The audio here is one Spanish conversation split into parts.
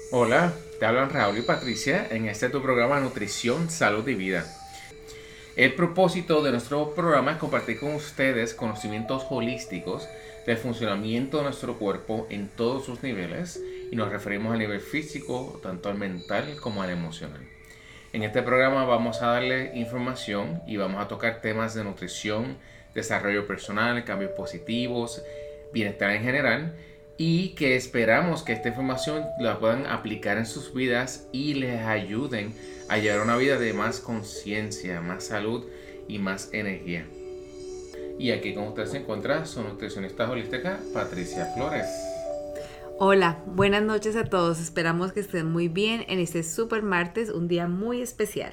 Hola, te hablan Raúl y Patricia en este tu programa Nutrición, Salud y Vida. El propósito de nuestro programa es compartir con ustedes conocimientos holísticos del funcionamiento de nuestro cuerpo en todos sus niveles y nos referimos al nivel físico, tanto al mental como al emocional. En este programa vamos a darle información y vamos a tocar temas de nutrición, desarrollo personal, cambios positivos, bienestar en general y que esperamos que esta información la puedan aplicar en sus vidas y les ayuden a llevar una vida de más conciencia, más salud y más energía. Y aquí con ustedes se encuentra su nutricionista holística Patricia Flores. Hola, buenas noches a todos. Esperamos que estén muy bien en este super martes, un día muy especial.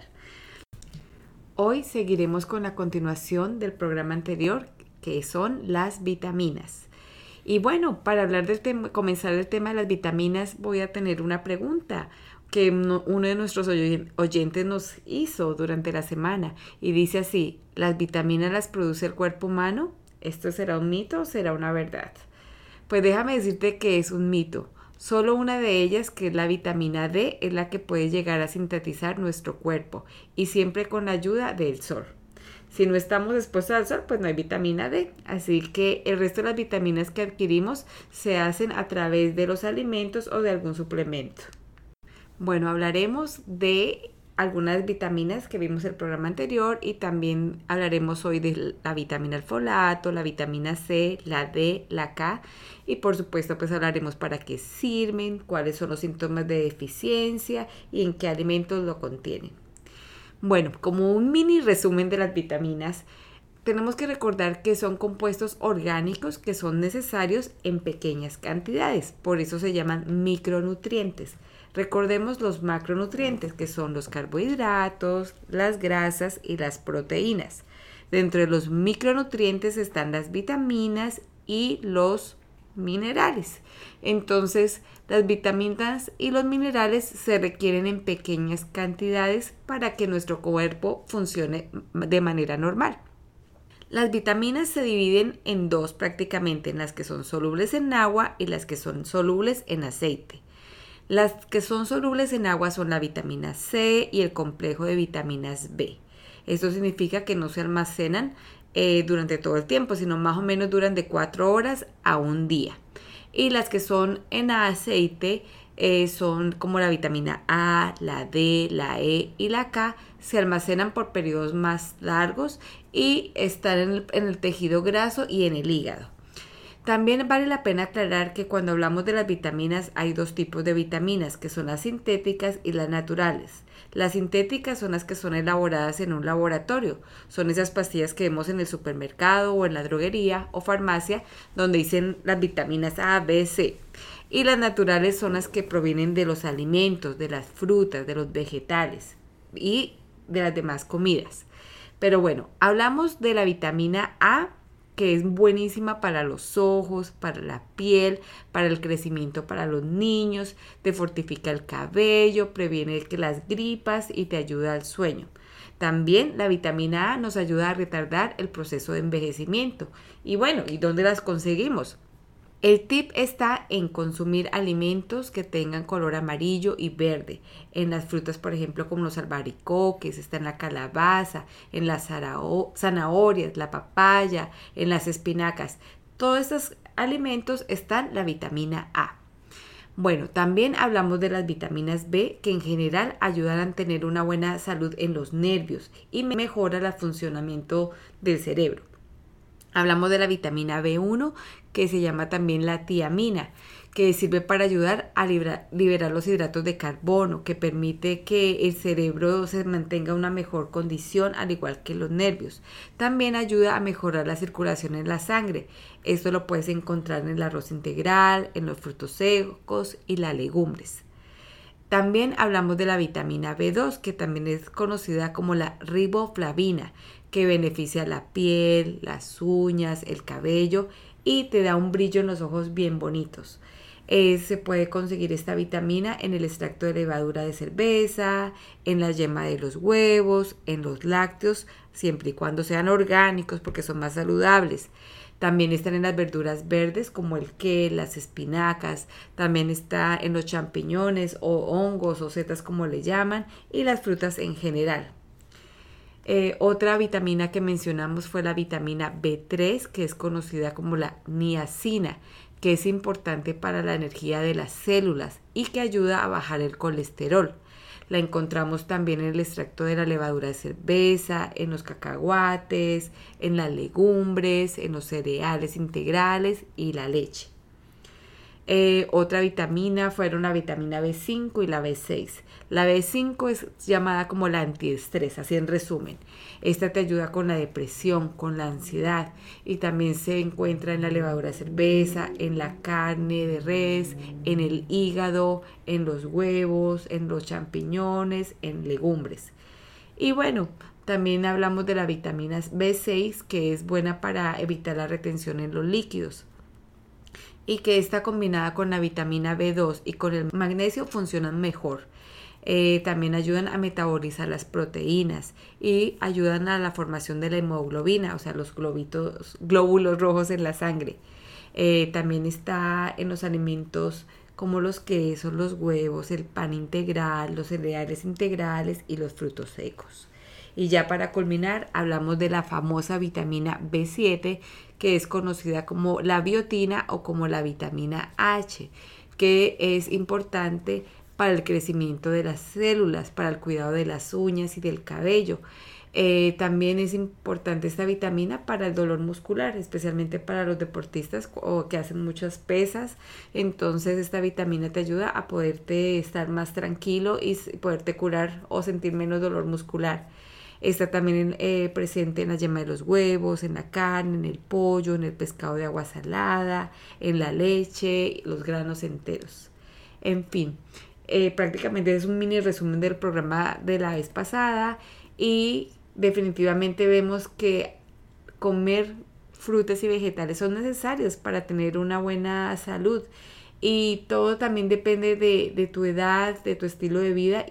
Hoy seguiremos con la continuación del programa anterior, que son las vitaminas. Y bueno, para hablar del tema, comenzar el tema de las vitaminas, voy a tener una pregunta que uno de nuestros oyentes nos hizo durante la semana y dice así: ¿las vitaminas las produce el cuerpo humano? ¿Esto será un mito o será una verdad? Pues déjame decirte que es un mito. Solo una de ellas, que es la vitamina D, es la que puede llegar a sintetizar nuestro cuerpo y siempre con la ayuda del sol. Si no estamos expuestos al sol, pues no hay vitamina D. Así que el resto de las vitaminas que adquirimos se hacen a través de los alimentos o de algún suplemento. Bueno, hablaremos de algunas vitaminas que vimos en el programa anterior y también hablaremos hoy de la vitamina folato, la vitamina C, la D, la K y por supuesto pues hablaremos para qué sirven, cuáles son los síntomas de deficiencia y en qué alimentos lo contienen. Bueno, como un mini resumen de las vitaminas, tenemos que recordar que son compuestos orgánicos que son necesarios en pequeñas cantidades, por eso se llaman micronutrientes. Recordemos los macronutrientes, que son los carbohidratos, las grasas y las proteínas. Dentro de los micronutrientes están las vitaminas y los minerales. Entonces, las vitaminas y los minerales se requieren en pequeñas cantidades para que nuestro cuerpo funcione de manera normal. Las vitaminas se dividen en dos prácticamente, en las que son solubles en agua y las que son solubles en aceite. Las que son solubles en agua son la vitamina C y el complejo de vitaminas B. Esto significa que no se almacenan durante todo el tiempo, sino más o menos duran de 4 horas a un día. Y las que son en aceite son como la vitamina A, la D, la E y la K, se almacenan por periodos más largos y están en el tejido graso y en el hígado. También vale la pena aclarar que cuando hablamos de las vitaminas hay dos tipos de vitaminas, que son las sintéticas y las naturales. Las sintéticas son las que son elaboradas en un laboratorio. Son esas pastillas que vemos en el supermercado o en la droguería o farmacia donde dicen las vitaminas A, B, C. Y las naturales son las que provienen de los alimentos, de las frutas, de los vegetales y de las demás comidas. Pero bueno, hablamos de la vitamina A, que es buenísima para los ojos, para la piel, para el crecimiento para los niños, te fortifica el cabello, previene que las gripas y te ayuda al sueño. También la vitamina A nos ayuda a retardar el proceso de envejecimiento. Y bueno, ¿y dónde las conseguimos? El tip está en consumir alimentos que tengan color amarillo y verde. En las frutas, por ejemplo, como los albaricoques, está en la calabaza, en las zanahorias, la papaya, en las espinacas. Todos estos alimentos están la vitamina A. Bueno, también hablamos de las vitaminas B, que en general ayudan a tener una buena salud en los nervios y mejora el funcionamiento del cerebro. Hablamos de la vitamina B1, que se llama también la tiamina, que sirve para ayudar a liberar los hidratos de carbono, que permite que el cerebro se mantenga en una mejor condición, al igual que los nervios. También ayuda a mejorar la circulación en la sangre. Esto lo puedes encontrar en el arroz integral, en los frutos secos y las legumbres. También hablamos de la vitamina B2, que también es conocida como la riboflavina, que beneficia la piel, las uñas, el cabello y te da un brillo en los ojos bien bonitos. Se puede conseguir esta vitamina en el extracto de levadura de cerveza, en la yema de los huevos, en los lácteos, siempre y cuando sean orgánicos porque son más saludables. También están en las verduras verdes como el kale, las espinacas, también está en los champiñones o hongos o setas como le llaman, y las frutas en general. Otra vitamina que mencionamos fue la vitamina B3, que es conocida como la niacina, que es importante para la energía de las células y que ayuda a bajar el colesterol. La encontramos también en el extracto de la levadura de cerveza, en los cacahuates, en las legumbres, en los cereales integrales y la leche. Otra vitamina fueron la vitamina B5 y la B6. La B5 es llamada como la antiestrés, así en resumen. Esta te ayuda con la depresión, con la ansiedad, y también se encuentra en la levadura de cerveza, en la carne de res, en el hígado, en los huevos, en los champiñones, en legumbres. Y bueno, también hablamos de la vitamina B6, que es buena para evitar la retención en los líquidos, y que está combinada con la vitamina B2 y con el magnesio funcionan mejor. También ayudan a metabolizar las proteínas y ayudan a la formación de la hemoglobina, o sea, los glóbulos rojos en la sangre. También está en los alimentos como los quesos, los huevos, el pan integral, los cereales integrales y los frutos secos. Y ya para culminar, hablamos de la famosa vitamina B7, que es conocida como la biotina o como la vitamina H, que es importante para el crecimiento de las células, para el cuidado de las uñas y del cabello. También es importante esta vitamina para el dolor muscular, especialmente para los deportistas o que hacen muchas pesas. Entonces esta vitamina te ayuda a poderte estar más tranquilo y poderte curar o sentir menos dolor muscular. Está también presente en la yema de los huevos, en la carne, en el pollo, en el pescado de agua salada, en la leche, los granos enteros. En fin, prácticamente es un mini resumen del programa de la vez pasada, y definitivamente vemos que comer frutas y vegetales son necesarios para tener una buena salud. Y todo también depende de tu edad, de tu estilo de vida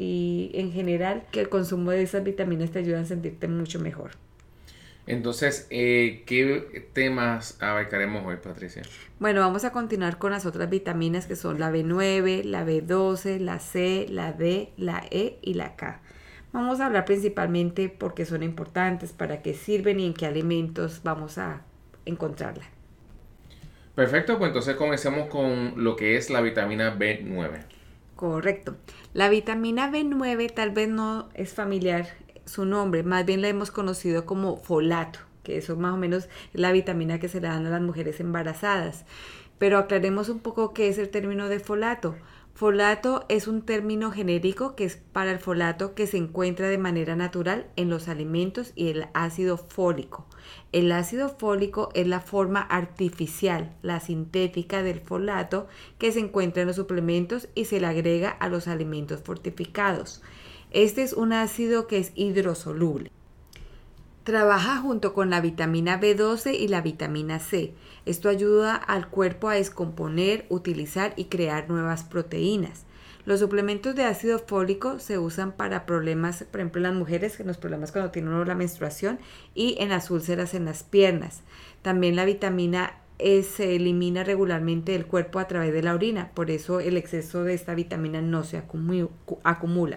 y en general que el consumo de esas vitaminas te ayudan a sentirte mucho mejor. Entonces, ¿qué temas abarcaremos hoy, Patricia? Bueno, vamos a continuar con las otras vitaminas que son la B9, la B12, la C, la D, la E y la K. Vamos a hablar principalmente por qué son importantes, para qué sirven y en qué alimentos vamos a encontrarla. Perfecto, pues entonces comencemos con lo que es la vitamina B9. Correcto. La vitamina B9 tal vez no es familiar su nombre, más bien la hemos conocido como folato, que eso más o menos es la vitamina que se le dan a las mujeres embarazadas. Pero aclaremos un poco qué es el término de folato. Folato es un término genérico que es para el folato que se encuentra de manera natural en los alimentos y el ácido fólico. El ácido fólico es la forma artificial, la sintética del folato que se encuentra en los suplementos y se le agrega a los alimentos fortificados. Este es un ácido que es hidrosoluble. Trabaja junto con la vitamina B12 y la vitamina C. Esto ayuda al cuerpo a descomponer, utilizar y crear nuevas proteínas. Los suplementos de ácido fólico se usan para problemas, por ejemplo, en las mujeres, en los problemas cuando tienen la menstruación y en las úlceras en las piernas. También la vitamina E se elimina regularmente del cuerpo a través de la orina, por eso el exceso de esta vitamina no se acumula.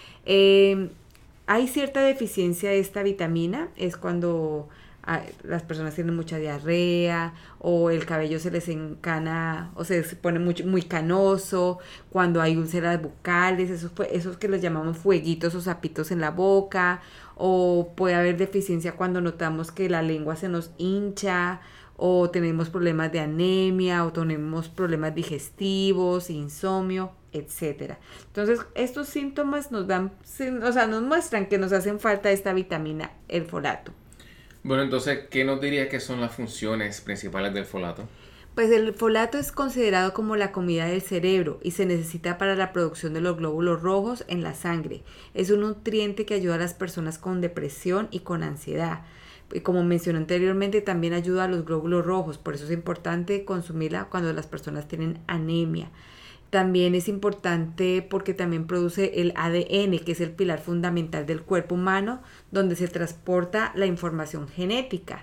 Hay cierta deficiencia de esta vitamina, es cuando las personas tienen mucha diarrea o el cabello se les encana o se pone muy canoso, cuando hay úlceras bucales, esos que los llamamos fueguitos o sapitos en la boca, o puede haber deficiencia cuando notamos que la lengua se nos hincha, o tenemos problemas de anemia, o tenemos problemas digestivos, insomnio, etcétera. Entonces, estos síntomas nos muestran que nos hacen falta esta vitamina, el folato. Bueno, entonces, ¿qué nos diría que son las funciones principales del folato? Pues el folato es considerado como la comida del cerebro y se necesita para la producción de los glóbulos rojos en la sangre. Es un nutriente que ayuda a las personas con depresión y con ansiedad. Y como mencioné anteriormente, también ayuda a los glóbulos rojos, por eso es importante consumirla cuando las personas tienen anemia. También es importante porque también produce el ADN, que es el pilar fundamental del cuerpo humano, donde se transporta la información genética.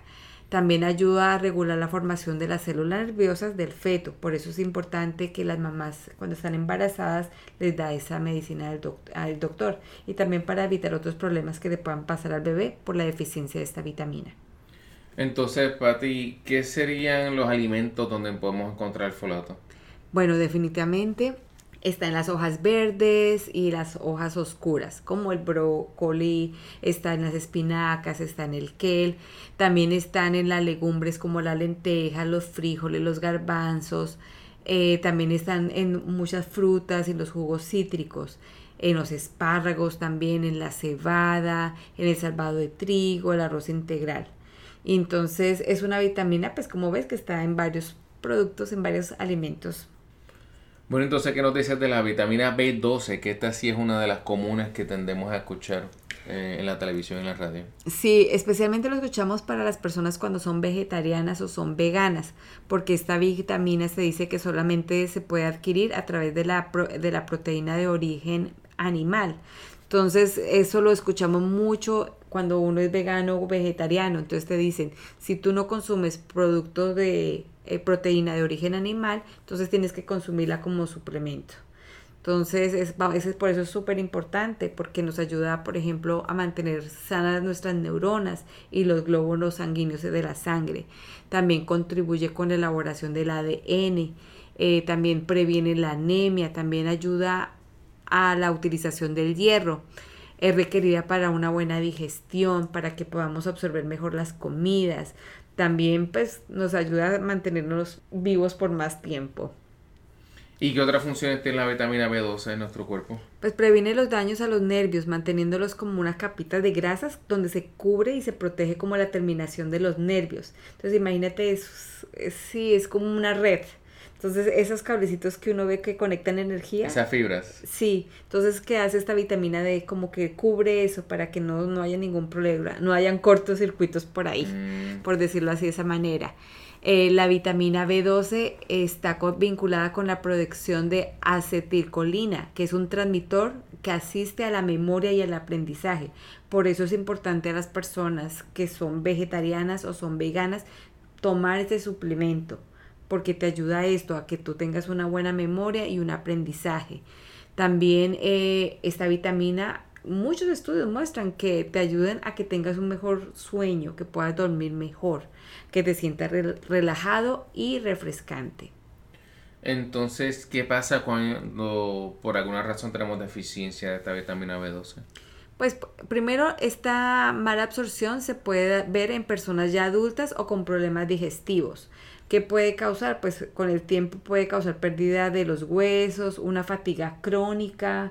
También ayuda a regular la formación de las células nerviosas del feto. Por eso es importante que las mamás cuando están embarazadas les da esa medicina al doctor. Y también para evitar otros problemas que le puedan pasar al bebé por la deficiencia de esta vitamina. Entonces, Pati, ¿qué serían los alimentos donde podemos encontrar el folato? Bueno, definitivamente está en las hojas verdes y las hojas oscuras, como el brócoli, está en las espinacas, está en el kale, también están en las legumbres como la lenteja, los frijoles, los garbanzos, también están en muchas frutas y los jugos cítricos, en los espárragos también, en la cebada, en el salvado de trigo, el arroz integral. Y entonces es una vitamina, pues como ves que está en varios productos, en varios alimentos. Bueno, entonces, ¿qué nos dices de la vitamina B12? Que esta sí es una de las comunes que tendemos a escuchar en la televisión y en la radio. Sí, especialmente lo escuchamos para las personas cuando son vegetarianas o son veganas, porque esta vitamina se dice que solamente se puede adquirir a través de la proteína de origen animal. Entonces, eso lo escuchamos mucho cuando uno es vegano o vegetariano. Entonces te dicen, si tú no consumes productos de proteína de origen animal, entonces tienes que consumirla como suplemento. Entonces, por eso es súper importante, porque nos ayuda, por ejemplo, a mantener sanas nuestras neuronas y los glóbulos sanguíneos de la sangre. También contribuye con la elaboración del ADN, también previene la anemia, también ayuda a la utilización del hierro. Es requerida para una buena digestión, para que podamos absorber mejor las comidas. También pues nos ayuda a mantenernos vivos por más tiempo. ¿Y qué otras funciones tiene la vitamina B12 en nuestro cuerpo? Pues previene los daños a los nervios, manteniéndolos como una capita de grasas donde se cubre y se protege como la terminación de los nervios. Entonces imagínate, es como una red. Entonces esos cablecitos que uno ve que conectan energía. Esas fibras. Sí, entonces ¿qué hace esta vitamina D? Como que cubre eso para que no haya ningún problema, no hayan cortocircuitos por ahí, por decirlo así de esa manera. La vitamina B12 está vinculada con la producción de acetilcolina, que es un transmisor que asiste a la memoria y al aprendizaje. Por eso es importante a las personas que son vegetarianas o son veganas tomar este suplemento, porque te ayuda a esto, a que tú tengas una buena memoria y un aprendizaje. También esta vitamina, muchos estudios muestran que te ayudan a que tengas un mejor sueño, que puedas dormir mejor, que te sientas relajado y refrescante. Entonces, ¿qué pasa cuando por alguna razón tenemos deficiencia de esta vitamina B12? Pues primero, esta mala absorción se puede ver en personas ya adultas o con problemas digestivos. ¿Qué puede causar? Pues con el tiempo puede causar pérdida de los huesos, una fatiga crónica,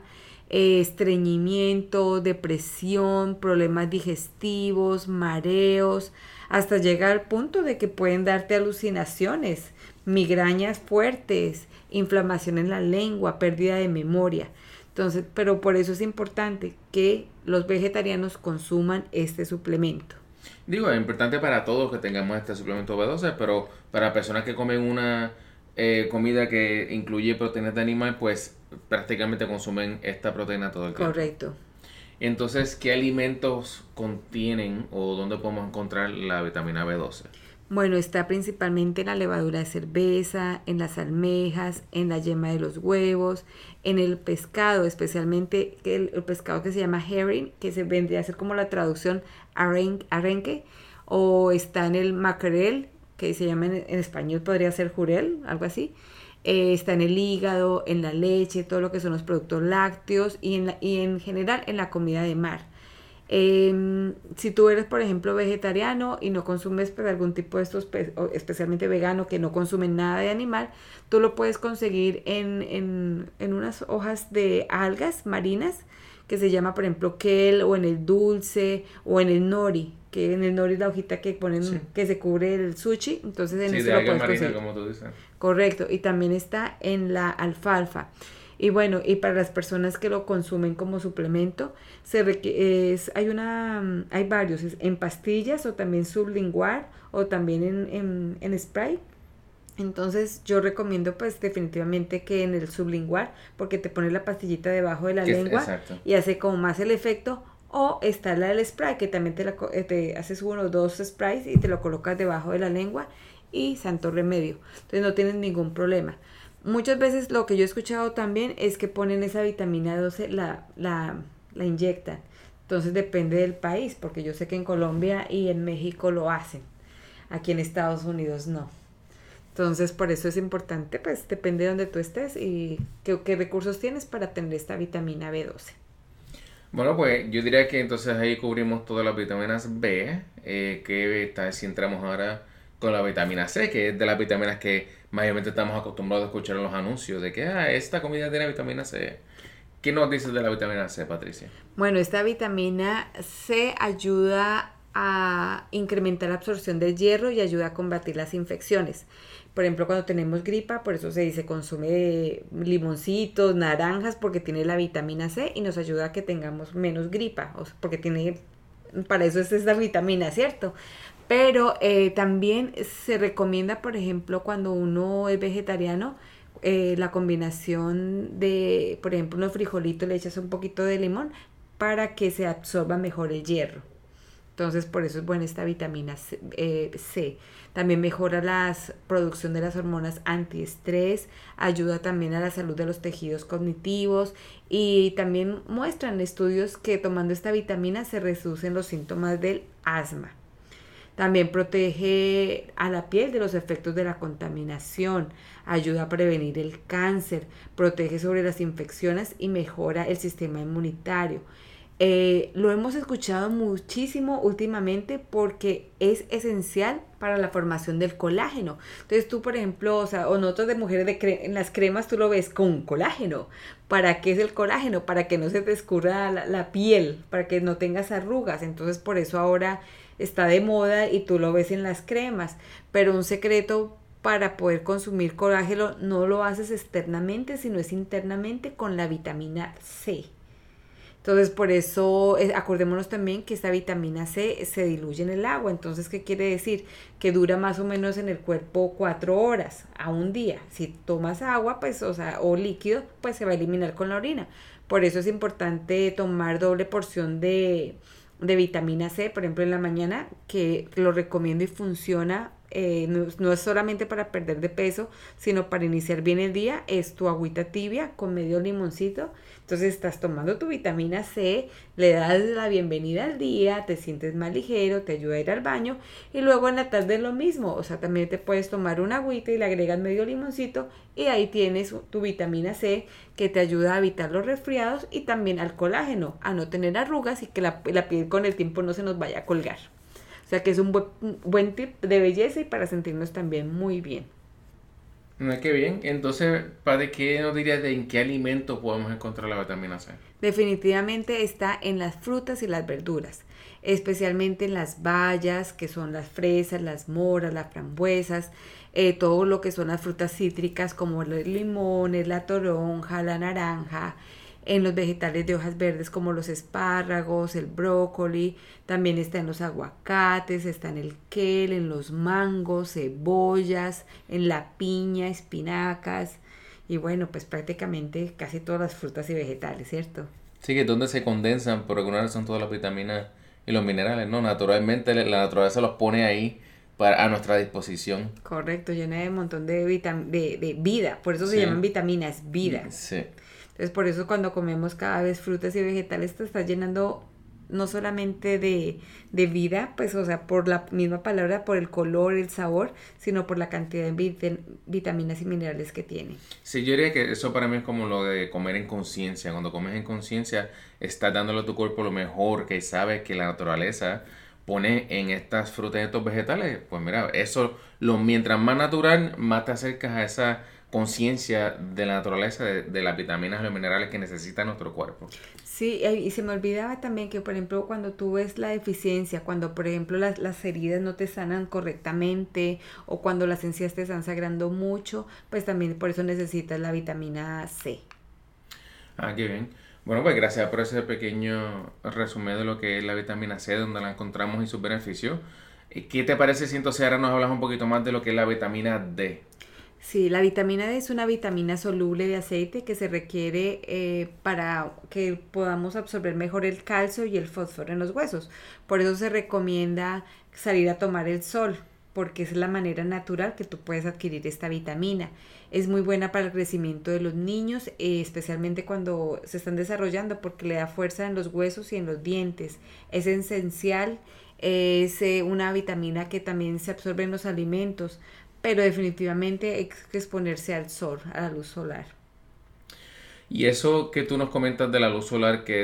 estreñimiento, depresión, problemas digestivos, mareos, hasta llegar al punto de que pueden darte alucinaciones, migrañas fuertes, inflamación en la lengua, pérdida de memoria. Entonces, pero por eso es importante que los vegetarianos consuman este suplemento. Digo, es importante para todos que tengamos este suplemento B12, pero para personas que comen una comida que incluye proteínas de animal, pues prácticamente consumen esta proteína todo el tiempo. Correcto. Entonces, ¿qué alimentos contienen o dónde podemos encontrar la vitamina B12? Bueno, está principalmente en la levadura de cerveza, en las almejas, en la yema de los huevos, en el pescado, especialmente el pescado que se llama herring, que se vendría a ser como la traducción arenque, o está en el mackerel, que se llama en español podría ser jurel, algo así. Está en el hígado, en la leche, todo lo que son los productos lácteos y en general en la comida de mar. Si tú eres, por ejemplo, vegetariano y no consumes pues, algún tipo de estos, especialmente vegano, que no consumen nada de animal, tú lo puedes conseguir en unas hojas de algas marinas que se llama, por ejemplo, kale, o en el dulce, o en el nori, que en el nori es la hojita que ponen, sí, que se cubre el sushi, entonces en eso lo puedes conseguir. Como tú dices. Correcto, y también está en la alfalfa. Y bueno, y para las personas que lo consumen como suplemento, hay varios, en pastillas o también sublingual o también en spray. Entonces yo recomiendo pues definitivamente que en el sublingual, porque te pones la pastillita debajo de la lengua, exacto, y hace como más el efecto, O está la del spray, que también te haces 1 o 2 sprays y te lo colocas debajo de la lengua y santo remedio. Entonces no tienes ningún problema. Muchas veces lo que yo he escuchado también es que ponen esa vitamina 12, la inyectan. Entonces depende del país, porque yo sé que en Colombia y en México lo hacen. Aquí en Estados Unidos no. Entonces por eso es importante, pues depende de donde tú estés y qué recursos tienes para tener esta vitamina B12. Bueno, pues yo diría que entonces ahí cubrimos todas las vitaminas B, si entramos ahora con la vitamina C, que es de las vitaminas que mayormente estamos acostumbrados a escuchar en los anuncios, de que esta comida tiene vitamina C. ¿Qué nos dices de la vitamina C, Patricia? Bueno, esta vitamina C ayuda a incrementar la absorción del hierro y ayuda a combatir las infecciones. Por ejemplo, cuando tenemos gripa, por eso se dice consume limoncitos, naranjas, porque tiene la vitamina C y nos ayuda a que tengamos menos gripa, porque para eso es esta vitamina, ¿cierto? Pero también se recomienda, por ejemplo, cuando uno es vegetariano, la combinación de, por ejemplo, unos frijolitos, le echas un poquito de limón para que se absorba mejor el hierro. Entonces, por eso es buena esta vitamina C. También mejora la producción de las hormonas antiestrés, ayuda también a la salud de los tejidos cognitivos y también muestran estudios que tomando esta vitamina se reducen los síntomas del asma. También protege a la piel de los efectos de la contaminación, ayuda a prevenir el cáncer, protege sobre las infecciones y mejora el sistema inmunitario. Lo hemos escuchado muchísimo últimamente porque es esencial para la formación del colágeno. Entonces tú, por ejemplo, o notas de mujeres en las cremas, tú lo ves con colágeno. ¿Para qué es el colágeno? Para que no se te escurra la piel, para que no tengas arrugas. Entonces por eso ahora está de moda y tú lo ves en las cremas. Pero un secreto para poder consumir colágeno no lo haces externamente, sino es internamente con la vitamina C. Entonces, por eso, acordémonos también que esta vitamina C se diluye en el agua. Entonces, ¿qué quiere decir? Que dura más o menos en el cuerpo 4 horas a un día. Si tomas agua, pues, o líquido, pues se va a eliminar con la orina. Por eso es importante tomar doble porción de vitamina C, por ejemplo, en la mañana, que lo recomiendo y funciona. No es solamente para perder de peso, sino para iniciar bien el día. Es tu agüita tibia con medio limoncito. Entonces estás tomando tu vitamina C, le das la bienvenida al día, te sientes más ligero, te ayuda a ir al baño y luego en la tarde lo mismo. O sea, también te puedes tomar una agüita y le agregas medio limoncito y ahí tienes tu vitamina C que te ayuda a evitar los resfriados y también al colágeno, a no tener arrugas y que la piel con el tiempo no se nos vaya a colgar. O sea que es un buen tip de belleza y para sentirnos también muy bien. Qué bien. Entonces, ¿para qué nos dirías de en qué alimento podemos encontrar la vitamina C? Definitivamente está en las frutas y las verduras, especialmente en las bayas, que son las fresas, las moras, las frambuesas, todo lo que son las frutas cítricas como los limones, la toronja, la naranja, en los vegetales de hojas verdes como los espárragos, el brócoli, también está en los aguacates, está en el kale, en los mangos, cebollas, en la piña, espinacas y bueno, pues prácticamente casi todas las frutas y vegetales, ¿cierto? Sí, que es donde se condensan por alguna razón todas las vitaminas y los minerales, ¿no? Naturalmente la naturaleza los pone ahí a nuestra disposición. Correcto, llena de un montón de vida, por eso se llaman vitaminas, vida. Sí. Entonces por eso cuando comemos cada vez frutas y vegetales te estás llenando no solamente de vida, pues por la misma palabra, por el color, el sabor, sino por la cantidad de vitaminas y minerales que tiene. Sí, yo diría que eso para mí es como lo de comer en conciencia. Cuando comes en conciencia, estás dándole a tu cuerpo lo mejor que sabes que la naturaleza pone en estas frutas y estos vegetales. Pues mira, eso, mientras más natural, más te acercas a esa conciencia de la naturaleza, de las vitaminas y los minerales que necesita nuestro cuerpo. Sí, y se me olvidaba también que, por ejemplo, cuando tú ves la deficiencia, cuando, por ejemplo, las heridas no te sanan correctamente o cuando las encías te están sangrando mucho, pues también por eso necesitas la vitamina C. Qué bien. Bueno, pues gracias por ese pequeño resumen de lo que es la vitamina C, donde la encontramos y sus beneficios. ¿Qué te parece si entonces ahora nos hablas un poquito más de lo que es la vitamina D? Sí, la vitamina D es una vitamina soluble de aceite que se requiere para que podamos absorber mejor el calcio y el fósforo en los huesos. Por eso se recomienda salir a tomar el sol, porque es la manera natural que tú puedes adquirir esta vitamina. Es muy buena para el crecimiento de los niños, especialmente cuando se están desarrollando, porque le da fuerza en los huesos y en los dientes. Es esencial, es una vitamina que también se absorbe en los alimentos, pero definitivamente hay que exponerse al sol, a la luz solar. Y eso que tú nos comentas de la luz solar, que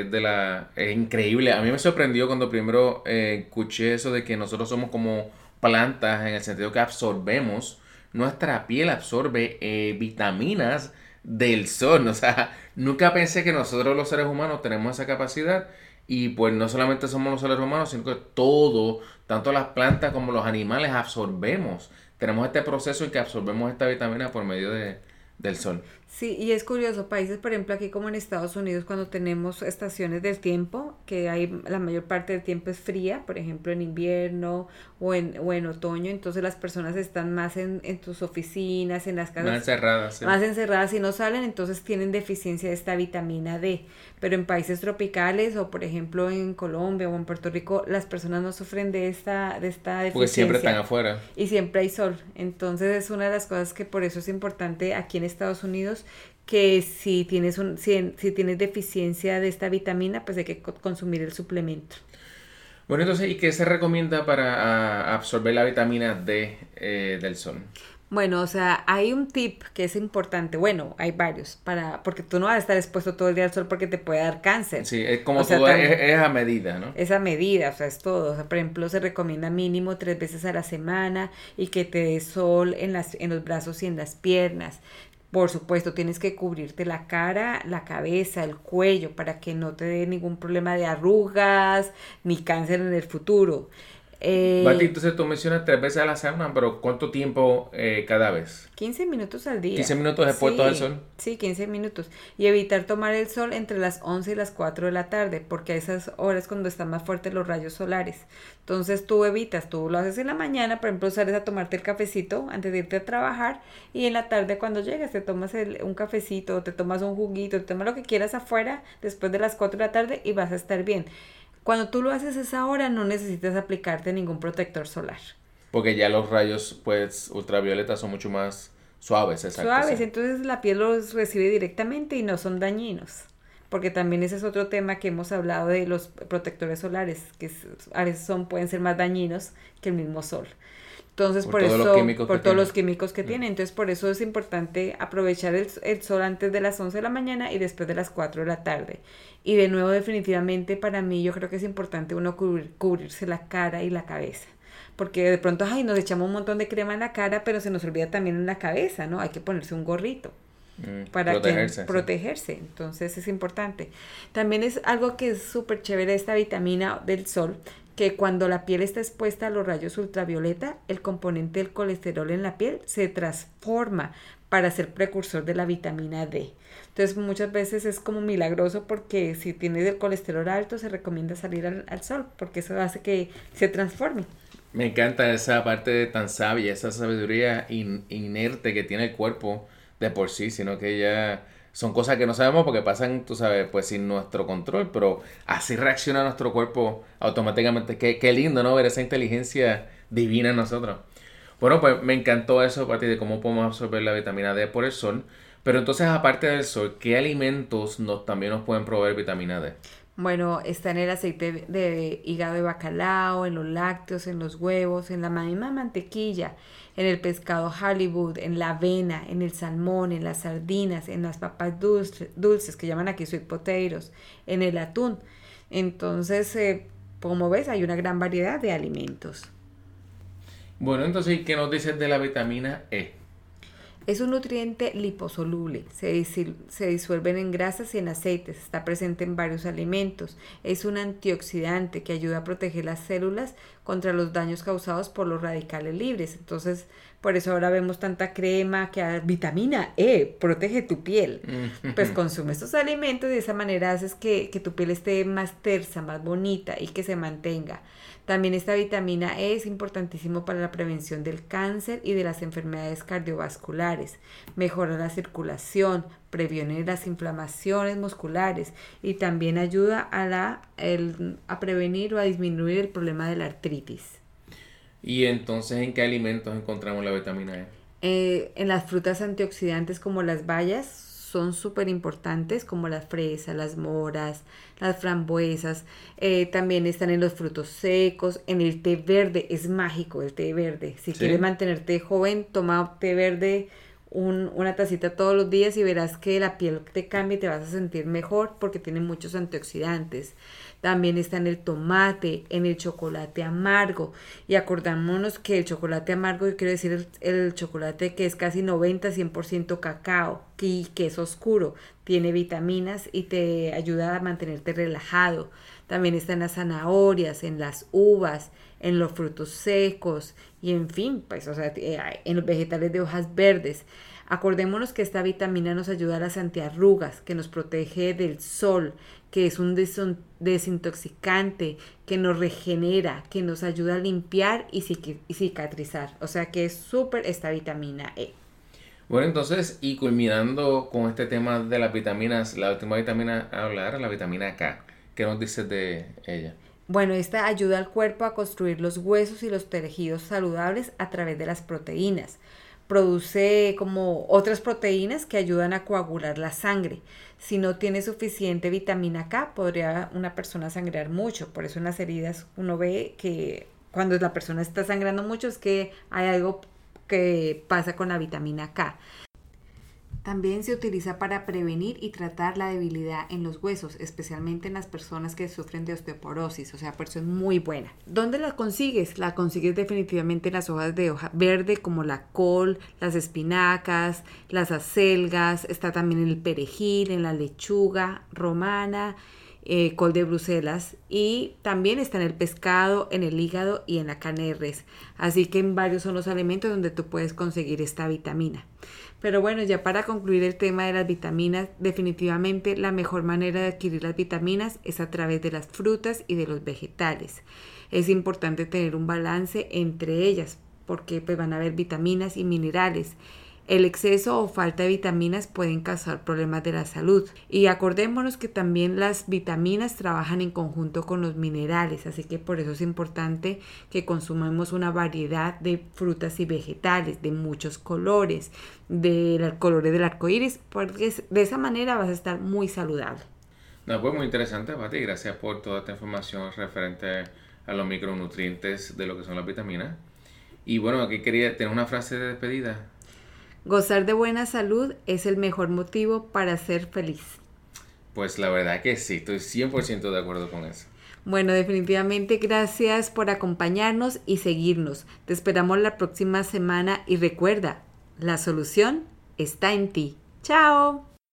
es increíble. A mí me sorprendió cuando primero escuché eso de que nosotros somos como plantas en el sentido que absorbemos, nuestra piel absorbe vitaminas del sol. O sea, nunca pensé que nosotros los seres humanos tenemos esa capacidad y pues no solamente somos los seres humanos, sino que todo, tanto las plantas como los animales absorbemos. Tenemos este proceso en que absorbemos esta vitamina por medio del sol. Sí, y es curioso, países, por ejemplo, aquí como en Estados Unidos, cuando tenemos estaciones del tiempo, que hay la mayor parte del tiempo es fría, por ejemplo, en invierno o en otoño, entonces las personas están más en sus oficinas, en las casas. Más encerradas, sí. Más encerradas y no salen, entonces tienen deficiencia de esta vitamina D. Pero en países tropicales o, por ejemplo, en Colombia o en Puerto Rico, las personas no sufren de esta deficiencia. Porque siempre están afuera. Y siempre hay sol. Entonces es una de las cosas que por eso es importante aquí en Estados Unidos que si tienes si tienes deficiencia de esta vitamina, pues hay que consumir el suplemento. Bueno, entonces, ¿y qué se recomienda para absorber la vitamina D del sol? Bueno, o sea, hay un tip que es importante. Bueno, hay varios porque tú no vas a estar expuesto todo el día al sol porque te puede dar cáncer. Sí, es como o sea, todo, es a medida, ¿no? Es a medida, o sea, es todo. O sea, por ejemplo, se recomienda mínimo 3 veces a la semana y que te dé sol en los brazos y en las piernas. Por supuesto, tienes que cubrirte la cara, la cabeza, el cuello, para que no te dé ningún problema de arrugas ni cáncer en el futuro. Bati, entonces tú mencionas 3 veces a la semana, pero ¿cuánto tiempo cada vez? 15 minutos al día. 15 minutos expuestos al sol. Sí, 15 minutos. Y evitar tomar el sol entre las 11 y las 4 de la tarde, porque a esas horas cuando están más fuertes los rayos solares. Entonces tú lo haces en la mañana, por ejemplo, sales a tomarte el cafecito antes de irte a trabajar y en la tarde cuando llegas te tomas un cafecito, te tomas un juguito, te tomas lo que quieras afuera después de las 4 de la tarde y vas a estar bien. Cuando tú lo haces a esa hora no necesitas aplicarte ningún protector solar. Porque ya los rayos pues ultravioletas son mucho más suaves, exacto. Suaves, sí. entonces la piel los recibe directamente y no son dañinos. Porque también ese es otro tema que hemos hablado de los protectores solares, que a veces pueden ser más dañinos que el mismo sol. Entonces, por todos los químicos que tiene. Entonces, por eso es importante aprovechar el sol antes de las 11 de la mañana y después de las 4 de la tarde. Y de nuevo, definitivamente, para mí, yo creo que es importante uno cubrirse la cara y la cabeza. Porque de pronto, nos echamos un montón de crema en la cara, pero se nos olvida también en la cabeza, ¿no? Hay que ponerse un gorrito. Para protegerse. Entonces, es importante. También es algo que es súper chévere esta vitamina del sol, que cuando la piel está expuesta a los rayos ultravioleta, el componente del colesterol en la piel se transforma para ser precursor de la vitamina D. Entonces muchas veces es como milagroso porque si tienes el colesterol alto se recomienda salir al sol porque eso hace que se transforme. Me encanta esa parte tan sabia, esa sabiduría inerte que tiene el cuerpo de por sí, sino que ya son cosas que no sabemos porque pasan, tú sabes, pues sin nuestro control, pero así reacciona nuestro cuerpo automáticamente. Qué lindo, ¿no? Ver esa inteligencia divina en nosotros. Bueno, pues me encantó eso a partir de cómo podemos absorber la vitamina D por el sol. Pero entonces, aparte del sol, ¿qué alimentos también nos pueden proveer vitamina D? Bueno, está en el aceite de hígado de bacalao, en los lácteos, en los huevos, en la misma mantequilla, en el pescado Hollywood, en la avena, en el salmón, en las sardinas, en las papas dulces que llaman aquí sweet potatoes, en el atún. Entonces, como ves, hay una gran variedad de alimentos. Bueno, entonces, ¿qué nos dices de la vitamina E? Es un nutriente liposoluble, se disuelven en grasas y en aceites, está presente en varios alimentos, es un antioxidante que ayuda a proteger las células contra los daños causados por los radicales libres. Entonces, Por eso ahora vemos tanta crema vitamina E, protege tu piel. Pues consume estos alimentos y de esa manera haces que tu piel esté más tersa, más bonita y que se mantenga. También esta vitamina E es importantísimo para la prevención del cáncer y de las enfermedades cardiovasculares. Mejora la circulación, previene las inflamaciones musculares y también ayuda a prevenir o a disminuir el problema de la artritis. ¿Y entonces en qué alimentos encontramos la vitamina E? En las frutas antioxidantes como las bayas son súper importantes, como las fresas, las moras, las frambuesas. También están en los frutos secos, en el té verde. Es mágico el té verde. Si quieres mantenerte joven, toma té verde, una tacita todos los días y verás que la piel te cambia y te vas a sentir mejor porque tiene muchos antioxidantes. También está en el tomate, en el chocolate amargo. Y acordémonos que el chocolate amargo, yo quiero decir el chocolate que es casi 90-100% cacao y que es oscuro, tiene vitaminas y te ayuda a mantenerte relajado. También está en las zanahorias, en las uvas, en los frutos secos y en fin, pues, o sea, en los vegetales de hojas verdes. Acordémonos que esta vitamina nos ayuda a las antiarrugas, que nos protege del sol, que es un desintoxicante, que nos regenera, que nos ayuda a limpiar y cicatrizar. O sea que es súper esta vitamina E. Bueno, entonces, y culminando con este tema de las vitaminas, la última vitamina a hablar es la vitamina K. ¿Qué nos dices de ella? Bueno, esta ayuda al cuerpo a construir los huesos y los tejidos saludables a través de las proteínas. Produce como otras proteínas que ayudan a coagular la sangre. Si no tiene suficiente vitamina K, podría una persona sangrar mucho. Por eso en las heridas uno ve que cuando la persona está sangrando mucho es que hay algo que pasa con la vitamina K. También se utiliza para prevenir y tratar la debilidad en los huesos, especialmente en las personas que sufren de osteoporosis, o sea, por eso es muy buena. ¿Dónde la consigues? La consigues definitivamente en las hojas de hoja verde como la col, las espinacas, las acelgas, está también en el perejil, en la lechuga romana, col de Bruselas y también está en el pescado, en el hígado y en la carne de res. Así que en varios son los alimentos donde tú puedes conseguir esta vitamina. Pero bueno, ya para concluir el tema de las vitaminas, definitivamente la mejor manera de adquirir las vitaminas es a través de las frutas y de los vegetales. Es importante tener un balance entre ellas porque pues van a haber vitaminas y minerales. El exceso o falta de vitaminas pueden causar problemas de la salud. Y acordémonos que también las vitaminas trabajan en conjunto con los minerales, así que por eso es importante que consumamos una variedad de frutas y vegetales de muchos colores, de colores del arco iris, porque de esa manera vas a estar muy saludable. No, pues muy interesante, Pati. Gracias por toda esta información referente a los micronutrientes de lo que son las vitaminas. Y bueno, aquí quería tener una frase de despedida. Gozar de buena salud es el mejor motivo para ser feliz. Pues la verdad que sí, estoy 100% de acuerdo con eso. Bueno, definitivamente gracias por acompañarnos y seguirnos. Te esperamos la próxima semana y recuerda, la solución está en ti. ¡Chao!